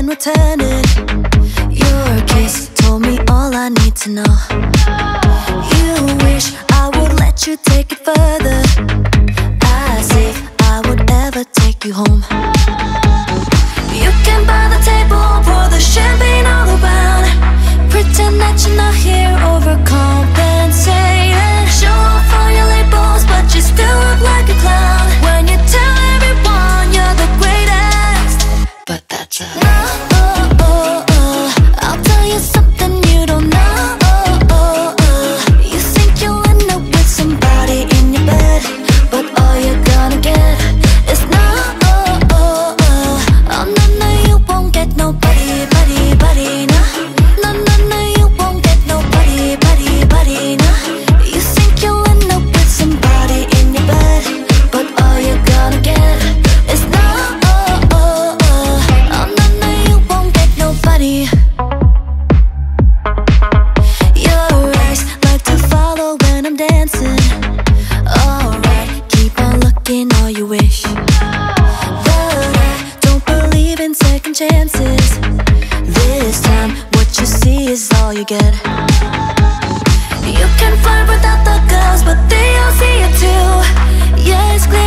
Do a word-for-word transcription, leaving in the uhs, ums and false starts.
and return it. Your kiss told me all I need to know. You wish I would let you take it further, as if I would ever take you home. You can buy the table, pour the champagne all around, pretend that you're not here, overcompensating. Show off all your labels, but you still look like a clown when you tell everyone you're the greatest. But that's a no, oh, oh, oh. I'll tell you something you don't know. Oh, oh, oh. You think you'll end up with somebody in your bed, but all you're gonna get is no. Oh, oh, oh. Oh, no, no, you won't get nobody, buddy, buddy, no. No, no, no, you won't get nobody, buddy, buddy, no. You think you'll end up with somebody in your bed, but all you're gonna get is no. Oh, oh, oh. Oh, no, no, you won't get nobody. Your eyes like to follow when I'm dancing. Alright, keep on looking all you wish, but I don't believe in second chances. This time, what you see is all you get. You can flirt without the girls, but they all see it too. Yeah, it's clear